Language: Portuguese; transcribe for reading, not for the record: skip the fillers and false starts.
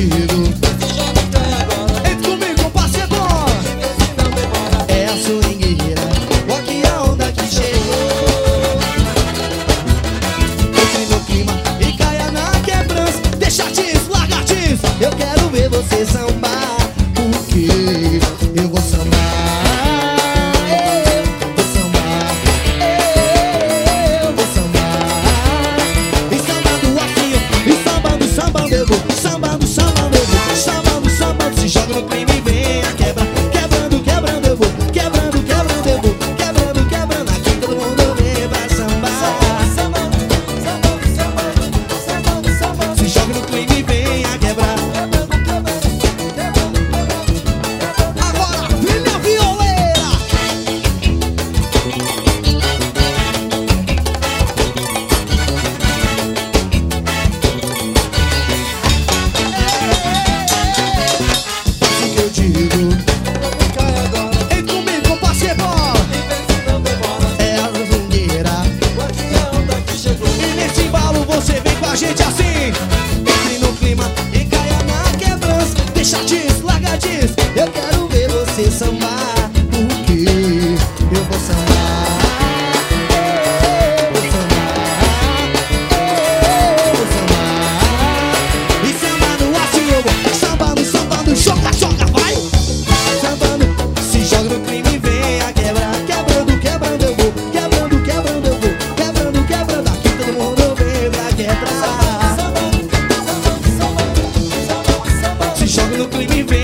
digo. Entre comigo, parceiro. É a swingueira, rock a onda que chegou. Entre no clima e caia na quebrança. Deixa jeans, larga jeans. Eu quero ver você sambar, porque eu vou sambar. Sambando, sambando, eu vou. Sambando, sambando, se joga no clima e vem a quebra. Quebrando, quebrando, eu vou. Quebrando, quebrando, eu vou. Quebrando, quebrando, aqui todo mundo vem pra sambar. Sambando, sambando, sambando, sambando, sambando, se joga no clima e vem a quebrar. Agora, filha violeira. Eu digo, vem comigo, parceiro. É a zungueira, e nesse embalo você vem com a gente assim. Entre no clima e caia na quebrança. Deixa jeans, larga jeans. Eu quero ver você sambar, porque eu vou sambar. Vou sambar, vou sambar. E sambando assim eu vou. Sambando, sambando, joga, joga, vai. Sambando, se joga no clima e vem a quebra. Quebrando, quebrando, eu vou. Quebrando, quebrando, eu vou. Quebrando, quebrando, aqui todo mundo vem pra quebrar. Se joga no clima e vem